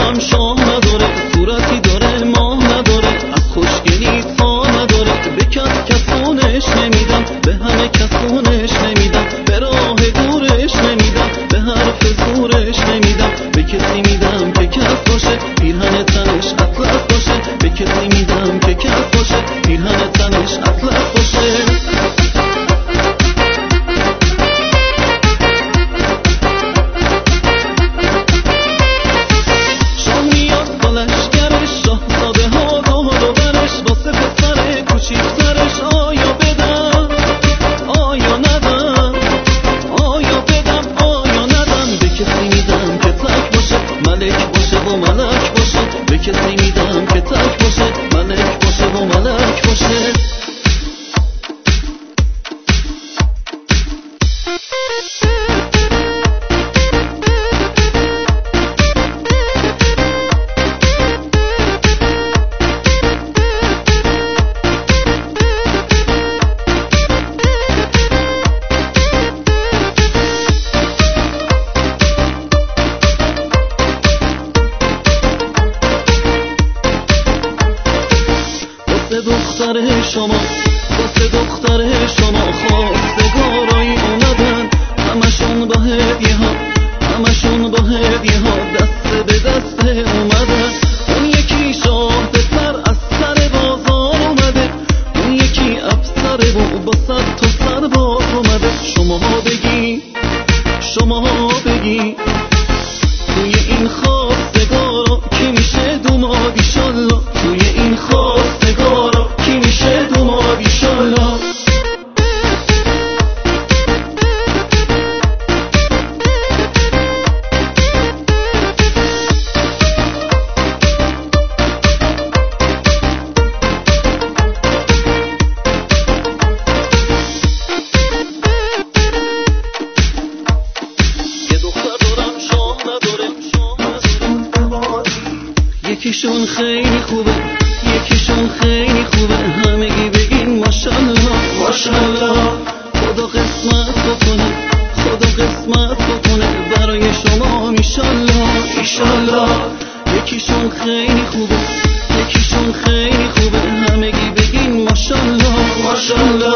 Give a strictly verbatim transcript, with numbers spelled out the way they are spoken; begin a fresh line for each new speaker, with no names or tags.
دارم شاه نداره، صورتی داره ماه نداره، از خوشگلی تا نداره. به کس کسونش نمیدم، به همه کسونش نمیدم، به راه دورش نمیدم، به حرف زورش نمیدم. به کسی میدم که کس باشه، پیرهن تنش اطلس باشه. به کسی میدم که کس باشه، پیرهن تنش اطلس باشه. دختر شما واسه دختر شما خواستگارایی اومدن، همشون با هدیه ها، همشون با هدیه ها دست به دست اومدن. اون یکی شاه پسر از سر بازار اومده، اون یکی افسر و با صد تا سرباز اومده. شما بگی شما بگی توی این خواستگارا کی میشه دوماد ایشالله، توی این خواستگارا کی میشه دوماد ایشالله. یکیشون خیلی خوبه، یکیشون خیلی خوبه، همگی بگین ماشالله ماشالله. خدا قسمت بکنه، خدا قسمت بکنه برای شما ایشالله ایشالله. یکیشون خیلی خوبه، یکیشون خیلی خوبه، همگی بگین ماشالله ماشالله.